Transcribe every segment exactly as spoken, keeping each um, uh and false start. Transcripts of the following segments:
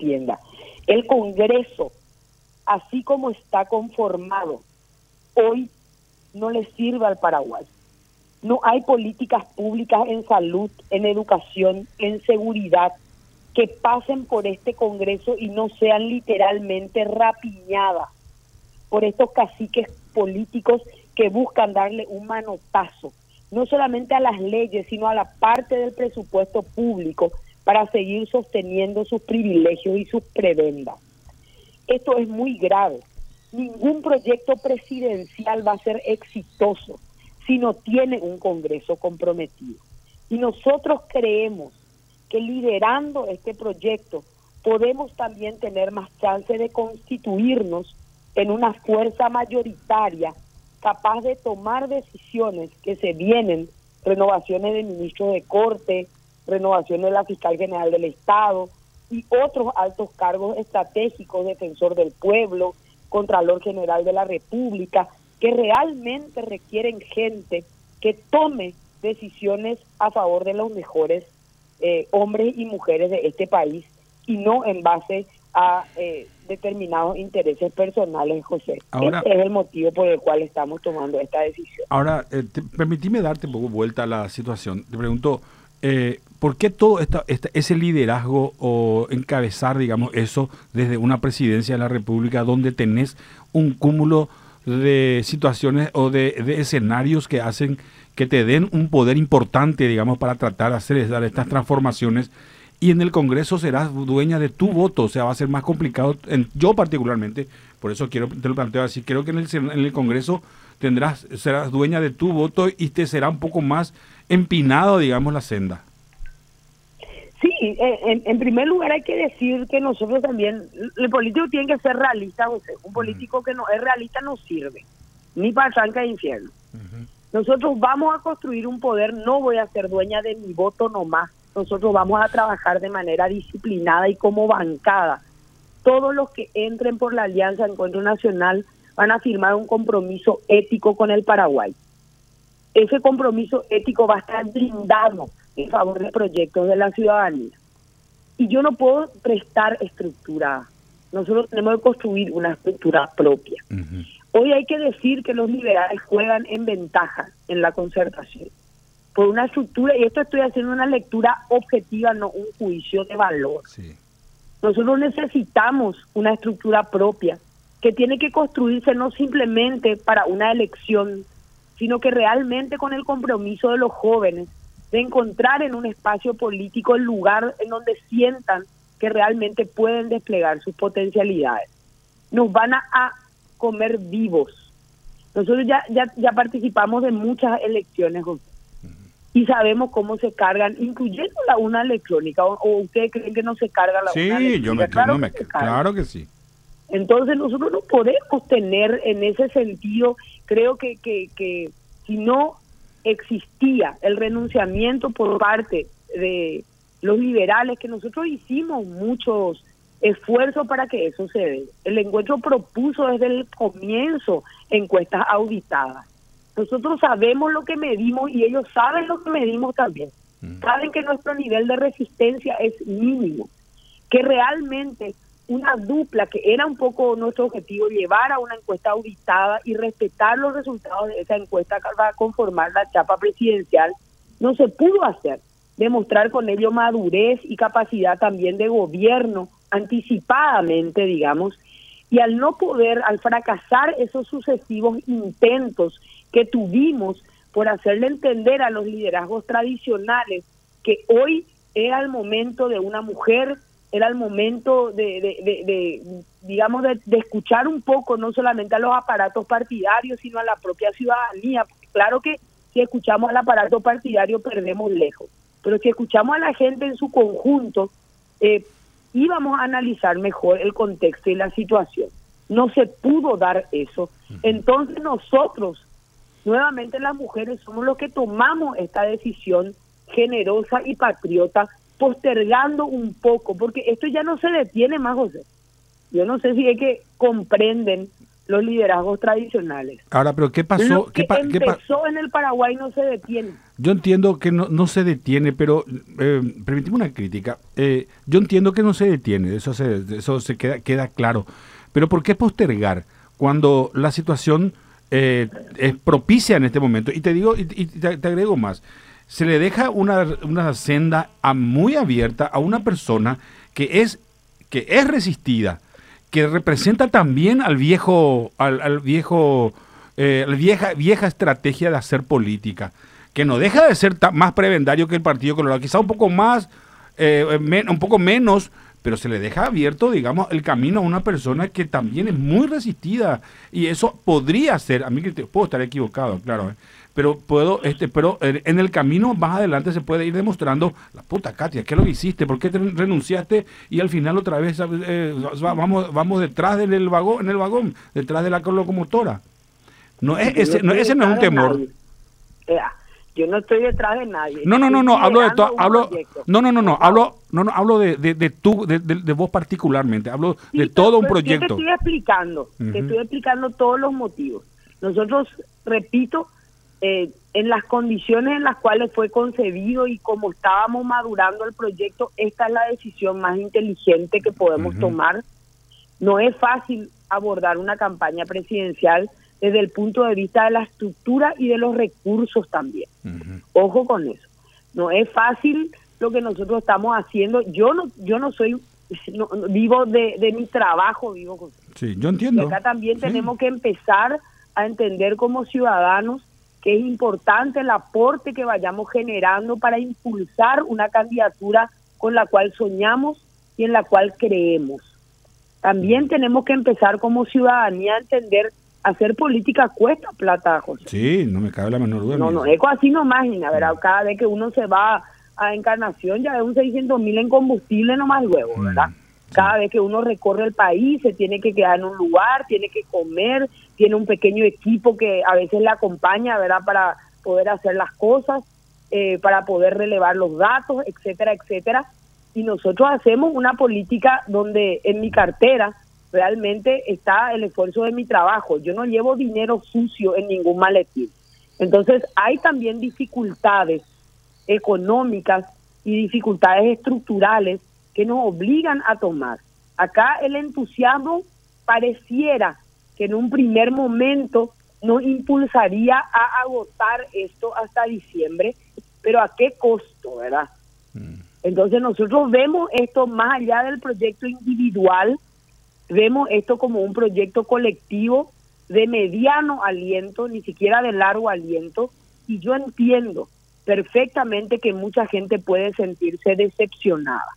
entienda. El Congreso, así como está conformado, hoy no le sirve al Paraguay. No hay políticas públicas en salud, en educación, en seguridad, que pasen por este Congreso y no sean literalmente rapiñadas por estos caciques políticos que buscan darle un manotazo, no solamente a las leyes, sino a la parte del presupuesto público para seguir sosteniendo sus privilegios y sus prebendas. Esto es muy grave. Ningún proyecto presidencial va a ser exitoso si no tiene un Congreso comprometido. Y nosotros creemos que liderando este proyecto podemos también tener más chance de constituirnos en una fuerza mayoritaria capaz de tomar decisiones que se vienen, renovaciones de ministros de Corte, renovaciones de la Fiscal General del Estado y otros altos cargos estratégicos, defensor del pueblo, Contralor General de la República, que realmente requieren gente que tome decisiones a favor de los mejores eh, hombres y mujeres de este país y no en base a eh, determinados intereses personales, José. Ahora, Ese es el motivo por el cual estamos tomando esta decisión. Ahora, eh, te, permitime darte un poco vuelta a la situación. Te pregunto, eh, ¿por qué todo esta, esta, ese liderazgo o encabezar, digamos, eso desde una presidencia de la República donde tenés un cúmulo de situaciones o de, de escenarios que hacen que te den un poder importante, digamos, para tratar de hacer estas transformaciones, y en el Congreso serás dueña de tu voto? O sea, va a ser más complicado, en, yo particularmente, por eso quiero te lo planteo así, creo que en el, en el Congreso tendrás serás dueña de tu voto y te será un poco más empinado, digamos, la senda. Sí, en, en primer lugar hay que decir que nosotros también, el político tiene que ser realista, José. Un político que no es realista no sirve, ni para tranca de infierno. Uh-huh. Nosotros vamos a construir un poder, no voy a ser dueña de mi voto nomás. Nosotros vamos a trabajar de manera disciplinada y como bancada. Todos los que entren por la Alianza Encuentro Nacional van a firmar un compromiso ético con el Paraguay. Ese compromiso ético va a estar blindado en favor de proyectos de la ciudadanía. Y yo no puedo prestar estructura. Nosotros tenemos que construir una estructura propia. Uh-huh. Hoy hay que decir que los liberales juegan en ventaja en la concertación por una estructura, y esto estoy haciendo una lectura objetiva, no un juicio de valor. Sí. Nosotros necesitamos una estructura propia que tiene que construirse no simplemente para una elección, sino que realmente con el compromiso de los jóvenes de encontrar en un espacio político el lugar en donde sientan que realmente pueden desplegar sus potencialidades. Nos van a, a comer vivos. Nosotros ya, ya, ya participamos de muchas elecciones, José, y sabemos cómo se cargan, incluyendo la urna electrónica. ¿O, o ustedes creen que no se carga la sí, urna electrónica? Sí, yo me, claro, no me, que claro que sí. Entonces nosotros no podemos tener en ese sentido, creo que, que, que si no existía el renunciamiento por parte de los liberales, que nosotros hicimos muchos esfuerzos para que eso se dé. El encuentro propuso desde el comienzo encuestas auditadas. Nosotros sabemos lo que medimos y ellos saben lo que medimos también. Mm. Saben que nuestro nivel de resistencia es mínimo, que realmente una dupla, que era un poco nuestro objetivo, llevar a una encuesta auditada y respetar los resultados de esa encuesta que va a conformar la chapa presidencial, no se pudo hacer. Demostrar con ello madurez y capacidad también de gobierno anticipadamente, digamos, y al no poder, al fracasar esos sucesivos intentos que tuvimos por hacerle entender a los liderazgos tradicionales que hoy era el momento de una mujer, era el momento de, de, de, de digamos, de, de escuchar un poco, no solamente a los aparatos partidarios, sino a la propia ciudadanía. Claro que si escuchamos al aparato partidario perdemos lejos, pero si escuchamos a la gente en su conjunto, eh, íbamos a analizar mejor el contexto y la situación. No se pudo dar eso. Entonces nosotros, nuevamente las mujeres, somos los que tomamos esta decisión generosa y patriota, postergando un poco, porque esto ya no se detiene más, José. Yo no sé si es que comprenden los liderazgos tradicionales. Ahora, pero ¿qué pasó? Lo que ¿Qué pa qué pa empezó en el Paraguay no se detiene. Yo entiendo que no, no se detiene, pero eh, permíteme una crítica. Eh, yo entiendo que no se detiene, eso se, eso se queda, queda claro. Pero ¿por qué postergar cuando la situación eh, es propicia en este momento? Y te digo, y, y te, te agrego más. Se le deja una, una senda a muy abierta a una persona que es, que es resistida, que representa también al viejo, al, al viejo, eh, la vieja, vieja estrategia de hacer política, que no deja de ser más prebendario que el Partido Colorado, quizá un poco más, eh, men, un poco menos, pero se le deja abierto, digamos, el camino a una persona que también es muy resistida, y eso podría ser, a mí que te, puedo estar equivocado, claro, ¿eh? pero puedo, este, pero en el camino más adelante se puede ir demostrando, la puta Katia, ¿qué es lo que hiciste? ¿Por qué te renunciaste? Y al final otra vez eh, vamos, vamos detrás del vagón, en el vagón, detrás de la locomotora. No es ese, no, ese no es un temor. Yo no estoy detrás de nadie. No, no, no, no, hablo de todo, hablo, no, no, no, no, hablo, no, no, hablo de, de, de tú, de, de, de vos particularmente, hablo sí, de todo un proyecto. Yo te estoy explicando, uh-huh. te estoy explicando todos los motivos. Nosotros, repito, eh, en las condiciones en las cuales fue concebido y como estábamos madurando el proyecto, esta es la decisión más inteligente que podemos uh-huh. tomar. No es fácil abordar una campaña presidencial desde el punto de vista de la estructura y de los recursos también. Uh-huh. Ojo con eso. No es fácil lo que nosotros estamos haciendo. Yo no yo no soy, no, vivo de, de mi trabajo, vivo con... Sí, yo entiendo. Y acá también sí. tenemos que empezar a entender como ciudadanos que es importante el aporte que vayamos generando para impulsar una candidatura con la cual soñamos y en la cual creemos. También tenemos que empezar como ciudadanía a entender hacer política cuesta plata, José. Sí, no me cabe la menor duda. No, no, es así nomás, ¿verdad? Cada vez que uno se va a Encarnación ya es un seiscientos mil en combustible nomás luego, ¿verdad? Mm, sí. Cada vez que uno recorre el país se tiene que quedar en un lugar, tiene que comer, tiene un pequeño equipo que a veces le acompaña, ¿verdad? Para poder hacer las cosas, eh, para poder relevar los datos, etcétera, etcétera. Y nosotros hacemos una política donde en mi cartera realmente está el esfuerzo de mi trabajo. Yo no llevo dinero sucio en ningún maletín. Entonces hay también dificultades económicas y dificultades estructurales que nos obligan a tomar. Acá el entusiasmo pareciera que en un primer momento nos impulsaría a agotar esto hasta diciembre, pero ¿a qué costo, verdad? Mm. Entonces nosotros vemos esto más allá del proyecto individual, vemos esto como un proyecto colectivo de mediano aliento, ni siquiera de largo aliento, y yo entiendo perfectamente que mucha gente puede sentirse decepcionada,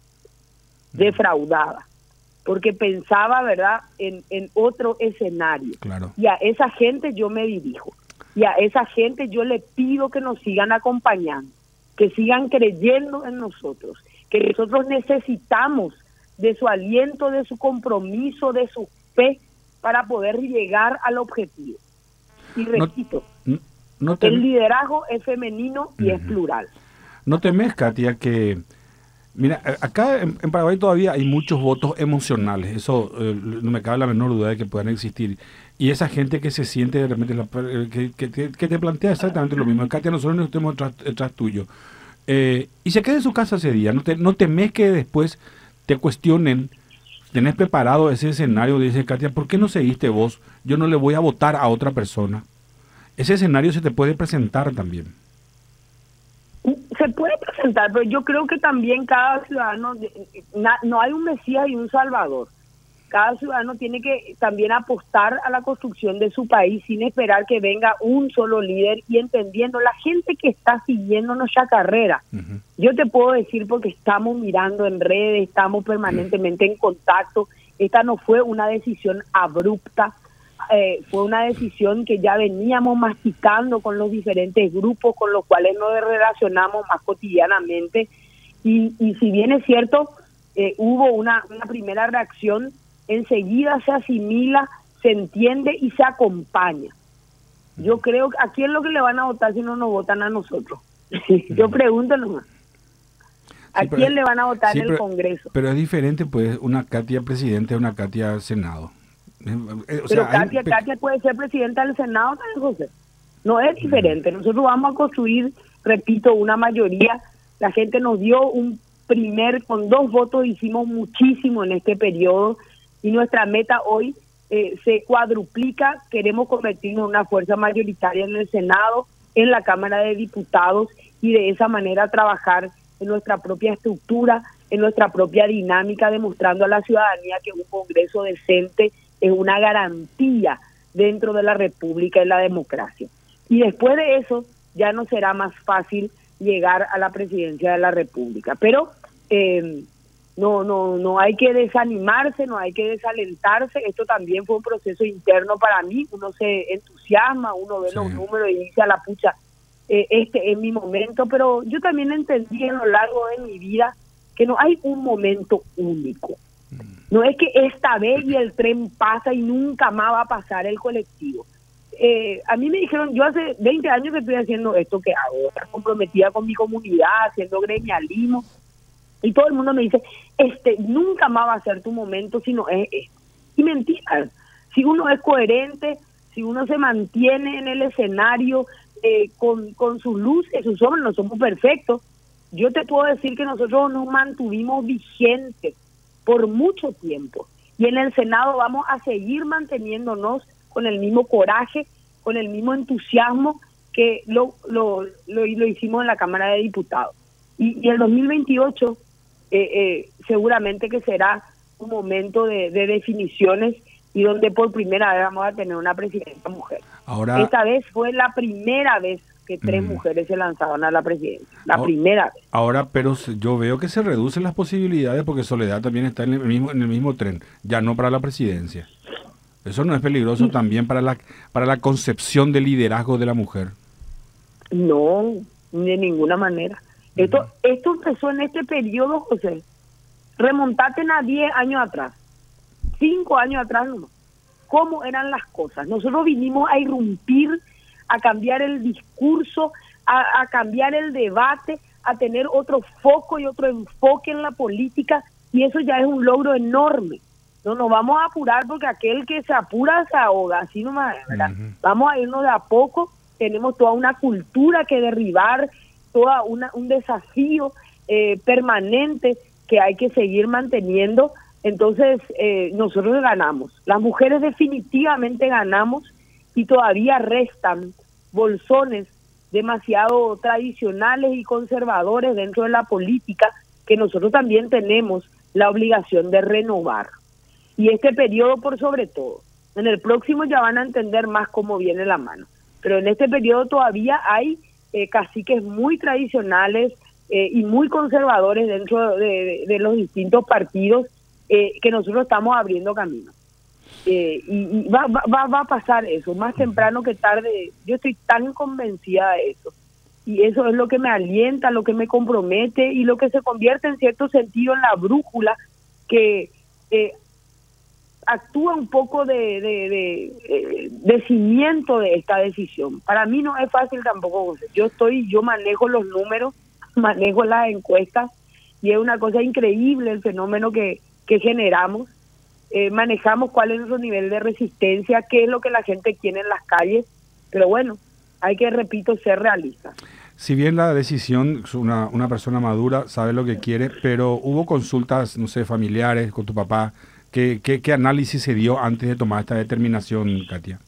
defraudada, porque pensaba, ¿verdad?, en, en otro escenario. Claro. Y a esa gente yo me dirijo, y a esa gente yo le pido que nos sigan acompañando, que sigan creyendo en nosotros, que nosotros necesitamos de su aliento, de su compromiso, de su fe, para poder llegar al objetivo. Y repito, no, no te... el liderazgo es femenino y uh-huh. es plural. No temes, Katia, que... Mira, acá en, en Paraguay todavía hay muchos votos emocionales, eso eh, no me cabe la menor duda de que puedan existir. Y esa gente que se siente de repente, la, que, que, que te plantea exactamente lo mismo. Katia, nosotros no estemos detrás, detrás tuyo. Eh, y se queda en su casa ese día, no, te, no temes que después te cuestionen, tenés preparado ese escenario, dice Katia, ¿por qué no seguiste vos? Yo no le voy a votar a otra persona. Ese escenario se te puede presentar también. Se puede presentar, pero yo creo que también cada ciudadano, no hay un Mesías y un Salvador. Cada ciudadano tiene que también apostar a la construcción de su país sin esperar que venga un solo líder y entendiendo la gente que está siguiendo nuestra carrera. Uh-huh. Yo te puedo decir porque estamos mirando en redes, estamos permanentemente uh-huh. en contacto. Esta no fue una decisión abrupta, eh, fue una decisión que ya veníamos masticando con los diferentes grupos con los cuales nos relacionamos más cotidianamente. Y, y si bien es cierto, eh, hubo una, una primera reacción, enseguida se asimila, se entiende y se acompaña. Yo creo que ¿a quién es lo que le van a votar si no nos votan a nosotros? Yo pregunto nomás. ¿A sí, quién es, le van a votar sí, en el pero, Congreso? Pero es diferente, pues, una Katia presidente a una Katia Senado. Eh, eh, o Pero sea, hay- Katia, Katia puede ser presidenta del Senado también, José. No es diferente. Nosotros vamos a construir, repito, una mayoría. La gente nos dio un primer, con dos votos hicimos muchísimo en este periodo y nuestra meta hoy eh, se cuadruplica. Queremos convertirnos en una fuerza mayoritaria en el Senado, en la Cámara de Diputados y de esa manera trabajar en nuestra propia estructura, en nuestra propia dinámica, demostrando a la ciudadanía que un Congreso decente es una garantía dentro de la República y la democracia. Y después de eso ya no será más fácil llegar a la presidencia de la República. Pero eh, no, no, no hay que desanimarse, no hay que desalentarse. Esto también fue un proceso interno para mí. Uno se entusiasma, uno ve Sí. los números y dice a la pucha, eh, este es mi momento. Pero yo también entendí a lo largo de mi vida que no hay un momento único. No es que esta vez y el tren pasa y nunca más va a pasar el colectivo. Eh, a mí me dijeron, yo hace veinte años que estoy haciendo esto que hago, comprometida con mi comunidad, haciendo gremialismo, y todo el mundo me dice, este nunca más va a ser tu momento, sino es esto. Y mentira, si uno es coherente, si uno se mantiene en el escenario eh, con, con sus luces, sus sombras, no somos perfectos. Yo te puedo decir que nosotros nos mantuvimos vigentes por mucho tiempo, y en el Senado vamos a seguir manteniéndonos con el mismo coraje, con el mismo entusiasmo que lo lo, lo, lo hicimos en la Cámara de Diputados. Y, y el dos mil veintiocho eh, eh, seguramente que será un momento de, de definiciones y donde por primera vez vamos a tener una presidenta mujer. Ahora, Esta vez fue la primera vez que tres Mm. mujeres se lanzaban a la presidencia, la Ahora- primera vez. ahora, pero se- yo veo que se reducen las posibilidades porque Soledad también está en el mismo, en el mismo tren, ya no para la presidencia. ¿Eso no es peligroso también para la, para la concepción de liderazgo de la mujer? No, de ninguna manera. Esto, esto empezó en este periodo, José. Remontate a diez años atrás, cinco años atrás nomás. ¿Cómo eran las cosas? Nosotros vinimos a irrumpir, a cambiar el discurso, a, a cambiar el debate, a tener otro foco y otro enfoque en la política, y eso ya es un logro enorme. No nos vamos a apurar porque aquel que se apura se ahoga, así nomás, ¿verdad? Ujú. Vamos a irnos de a poco. Tenemos toda una cultura que derribar, toda una un desafío eh, permanente que hay que seguir manteniendo. Entonces eh, nosotros ganamos, las mujeres definitivamente ganamos, y todavía restan bolsones demasiado tradicionales y conservadores dentro de la política que nosotros también tenemos la obligación de renovar. Y este periodo por sobre todo. En el próximo ya van a entender más cómo viene la mano. Pero en este periodo todavía hay eh, caciques muy tradicionales eh, y muy conservadores dentro de, de, de los distintos partidos eh, que nosotros estamos abriendo camino. Eh, y y va, va, va a pasar eso, más temprano que tarde. Yo estoy tan convencida de eso. Y eso es lo que me alienta, lo que me compromete y lo que se convierte en cierto sentido en la brújula que eh, actúa un poco de, de, de, de, de cimiento de esta decisión. Para mí no es fácil tampoco, José. Yo estoy, yo manejo los números, manejo las encuestas, y es una cosa increíble el fenómeno que, que generamos. Eh, manejamos cuál es nuestro nivel de resistencia, qué es lo que la gente quiere en las calles, pero bueno, hay que, repito, ser realistas. Si bien la decisión, una, una persona madura sabe lo que quiere, pero hubo consultas, no sé, familiares con tu papá. ¿Qué, qué, qué análisis se dio antes de tomar esta determinación, Katia?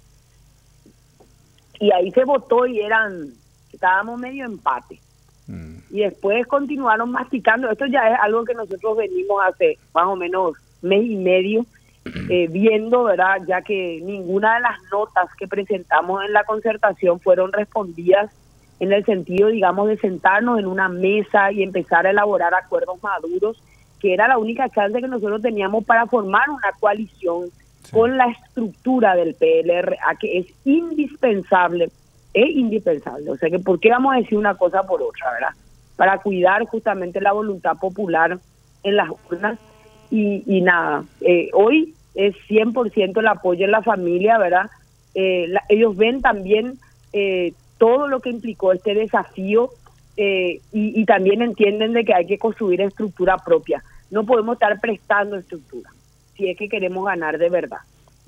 Y ahí se votó y eran, estábamos medio empate. Mm. Y después continuaron masticando. Esto ya es algo que nosotros venimos hace más o menos mes y medio eh, viendo, ¿verdad? Ya que ninguna de las notas que presentamos en la concertación fueron respondidas en el sentido, digamos, de sentarnos en una mesa y empezar a elaborar acuerdos maduros, que era la única chance que nosotros teníamos para formar una coalición sí. con la estructura del P L R A, que es indispensable, es indispensable. O sea, que ¿por qué vamos a decir una cosa por otra, verdad? Para cuidar justamente la voluntad popular en las urnas. Y, y nada, eh, hoy es cien por ciento el apoyo en la familia, ¿verdad? Eh, la, ellos ven también eh, todo lo que implicó este desafío eh, y, y también entienden de que hay que construir estructura propia. No podemos estar prestando estructura si es que queremos ganar de verdad.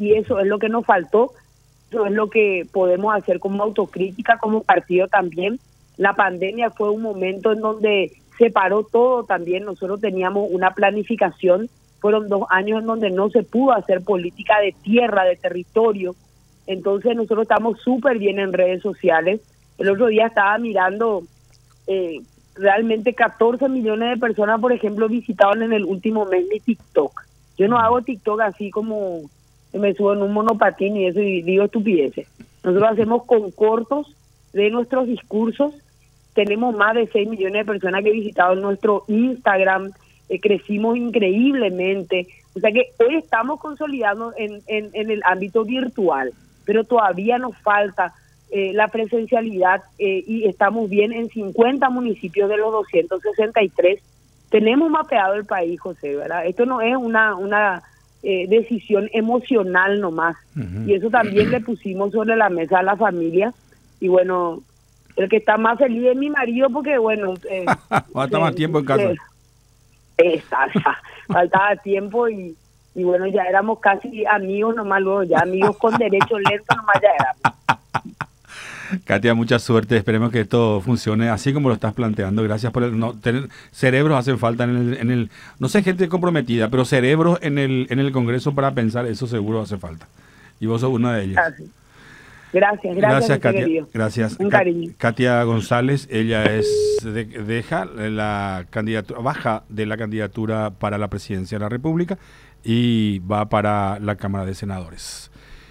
y eso es lo que nos faltó, eso es lo que podemos hacer como autocrítica, como partido también. La pandemia fue un momento en donde se paró todo también, nosotros teníamos una planificación, fueron dos años en donde no se pudo hacer política de tierra, de territorio, entonces nosotros estamos súper bien en redes sociales. El otro día estaba mirando, eh, realmente catorce millones de personas, por ejemplo, visitaron en el último mes mi TikTok. Yo no hago TikTok así como me subo en un monopatín y eso y digo estupideces. Nosotros hacemos con cortos de nuestros discursos. Tenemos más de seis millones de personas que visitaron nuestro Instagram. Eh, crecimos increíblemente. O sea que hoy estamos consolidando en, en, en el ámbito virtual, pero todavía nos falta eh, la presencialidad eh, y estamos bien en cincuenta municipios de los doscientos sesenta y tres. Tenemos mapeado el país, José, ¿verdad? Esto no es una una eh, decisión emocional nomás. Uh-huh. Y eso también le pusimos sobre la mesa a la familia. Y bueno, el que está más feliz es mi marido porque, bueno... Eh, falta más tiempo en casa. Eh, exacto, faltaba tiempo y, y bueno, ya éramos casi amigos nomás luego, ya amigos con derecho lento nomás ya éramos. Katia, mucha suerte, esperemos que esto funcione así como lo estás planteando. Gracias por el... No, tener, cerebros hacen falta en el, en el... No sé, gente comprometida, pero cerebros en el en el Congreso para pensar, eso seguro hace falta. Y vos sos una de ellas. Gracias, gracias, gracias Katia. Querido. Gracias. Un cariño. Katia González, ella es de, deja la candidatura, baja de la candidatura para la presidencia de la República y va para la Cámara de Senadores.